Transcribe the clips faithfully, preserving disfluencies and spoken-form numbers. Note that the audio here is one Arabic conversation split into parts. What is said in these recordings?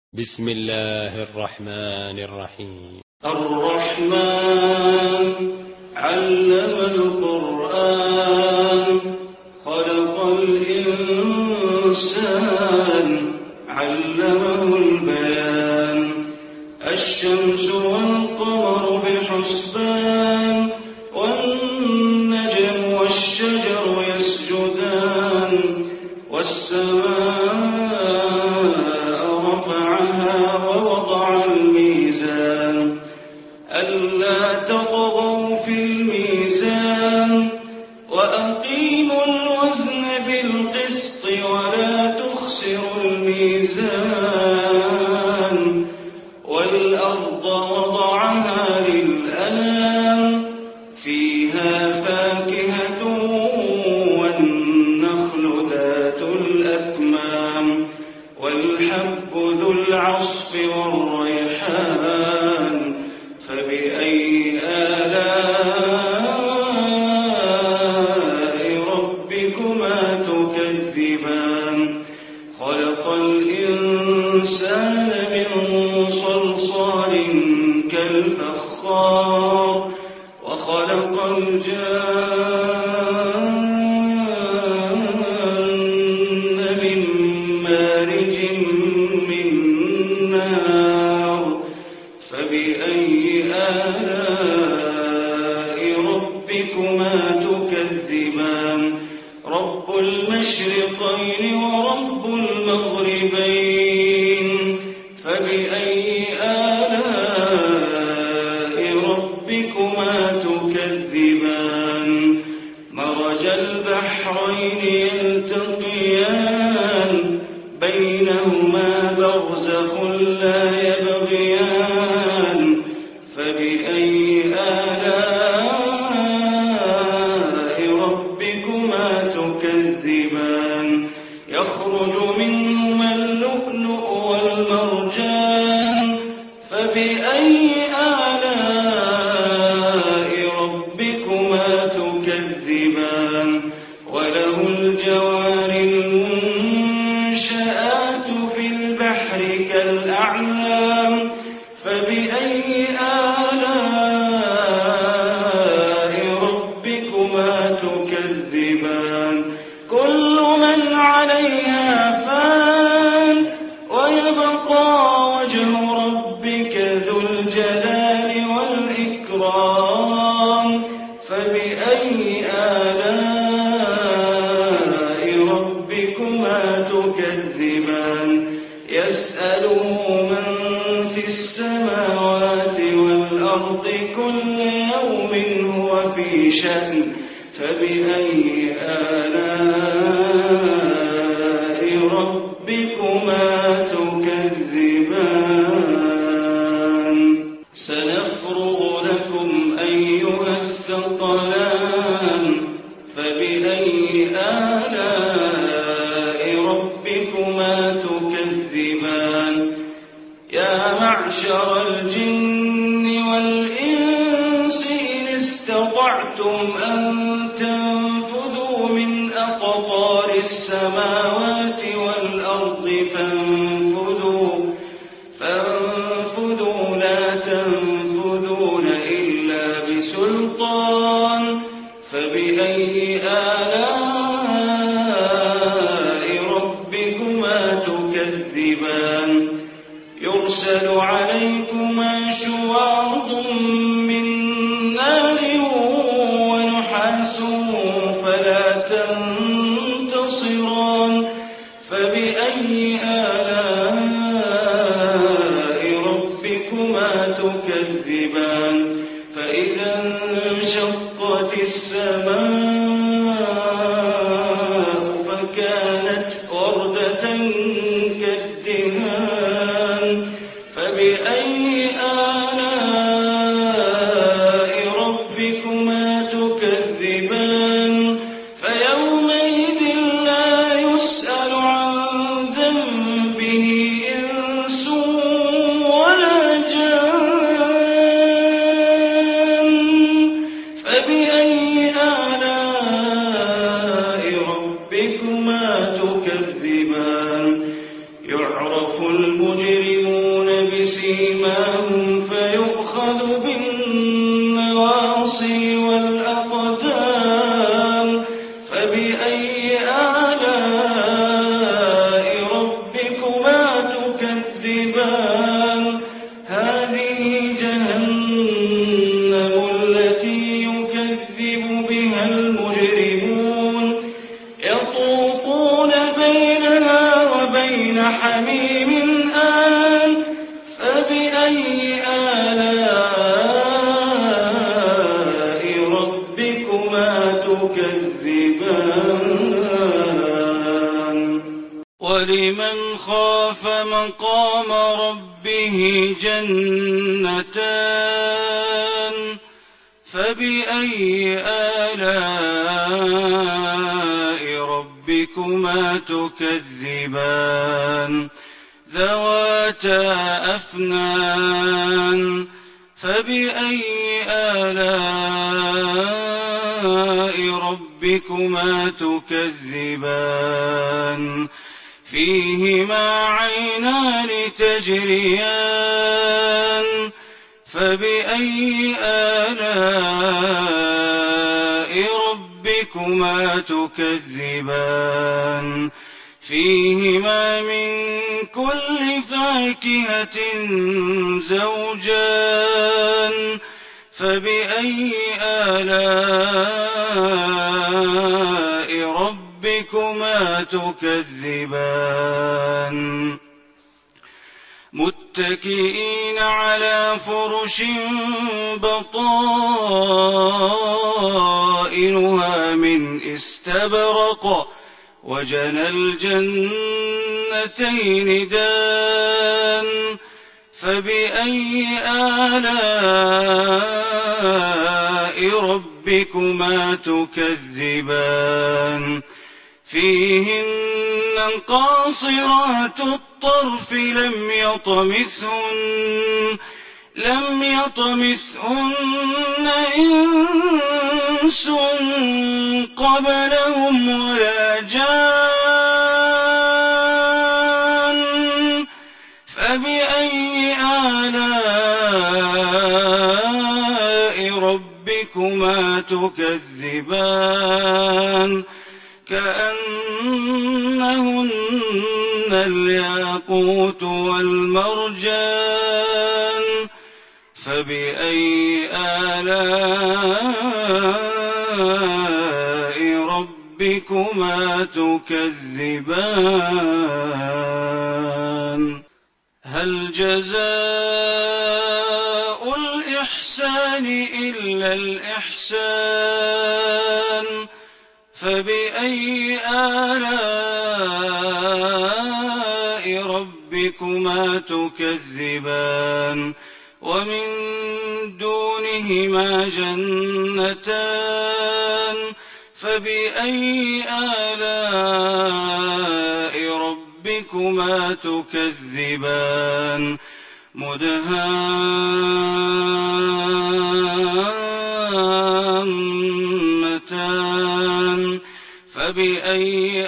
بسم الله الرحمن الرحيم. الرحمن علم القرآن خلق الإنسان علمه البيان الشمس والقمر بحسبان والنجم والشجر يسجدان والسماء رفعها ووضع الميزان ألا تطغوا في الميزان وأقيموا الوزن بالقسط ولا تخسروا الميزان والأرض وضعها للأنام فيها فاكهة والنخل ذات الأكمام والحب ذو العصف والريحان فبأي آلاء ربكما تكذبان خلق الإنسان من صلصال كالفخار وخلق الجان من مارج من نار فبأي آلاء ربكما تكذبان رب المشرقين ورب المغربين فبأي آلاء ربكما تكذبان مرج البحرين يلتقيان بينهما برزخ لا يبغيان فبأي آلاء ربكما تكذبان يخرج منهما اللؤلؤ والمرجان فبأي آلاء ربكما تكذبان وله الجوار المنشآت في البحر كالأعلام فبأي آلاء ربكما تكذبان كل من عليها فان ويبقى وجه ربك ذو الجلال والإكرام فبأي آلاء ربكما تكذبان يسأله من في السماوات والأرض كل يوم هو في شأن فبأي آلاء ربكما تكذبان سنفرغ لكم أيها الثقلان فبأي آلاء ربكما تكذبان يا معشر الجن والإنس إن استطعتم أن تنفذوا من أقطار السماوات والأرض فانفذوا فانفذوا لا تنفذون إلا بسلطان فبأي آلاء ربكما تكذبان يرسل عليكما شواظ من نار ونحاس فلا تنتصران فبأي آلاء ربكما تكذبان فإذا انشقت السماء فكانت وردة كالدهان فبأي آلاء ربكما تكذبان فيومئذ لا يسأل عن ذنبه إنس ولا جان فبأي آلاء ربكما تكذبان يعرف المجرمون المجرمون بسيماهم فيؤخذ بالنواصي والأقدام فبأي آلاء ربكما تكذبان هذه جهنم التي يكذب بها المجرمون يطوفون بينها وبين حميم آن فبأي آلاء ربكما تكذبان ولمن خاف مقام ربه جنتان فبأي آلاء ربكما تكذبان ذواتا أفنان فبأي آلاء ربكما تكذبان فيهما عينان تجريان فبأي آلاء ربكما تكذبان فيهما من كل فاكهة زوجان فبأي آلاء ربكما تكذبان متكئين على فرش بطائنها من استبرق وجنى الجنتين دان فبأي آلاء ربكما تكذبان فيهن قاصرات الطرف لم يطمثهن لم يطمثهن إنس قبلهم ولا جان فبأي آلاء ربكما تكذبان كأنهن الياقوت والمرجان فبأي آلاء ربكما تكذبان هل جزاء الإحسان إلا الإحسان فبأي آلاء ربكما تكذبان ومن دونهما جنتان فبأي آلاء ربكما تكذبان مدهامتان فبأي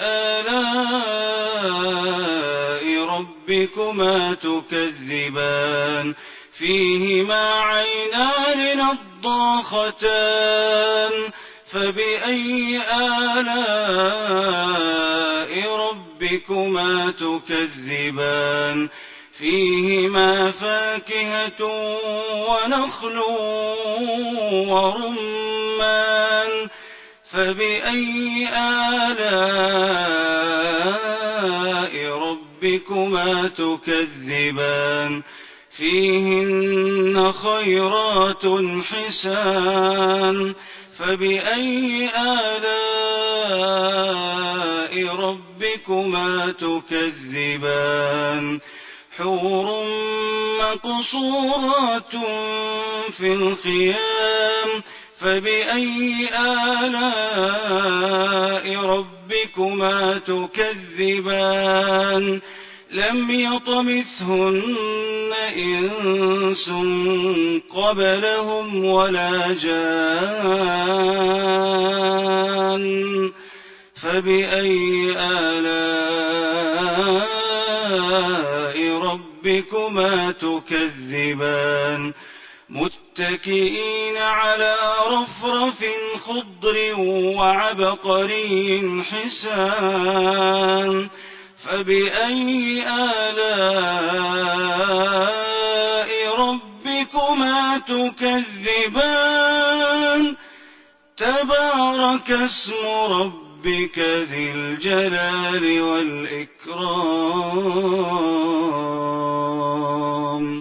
آلاء ربكما تكذبان فيهما عينان نضاختان فبأي آلاء ربكما تكذبان فيهما فاكهة ونخل ورمان فبأي آلاء ربكما تكذبان فيهن خيرات حسان فبأي آلاء ربكما تكذبان حور مقصورات في الخيام فبأي آلاء ربكما تكذبان لم يطمثهن إنس قبلهم ولا جان فبأي آلاء ربكما ربكما تكذبان متكئين على رفرف خضر وعبقري حسان فبأي آلاء ربكما تكذبان تبارك اسم ربك ذي الجلال والإكرام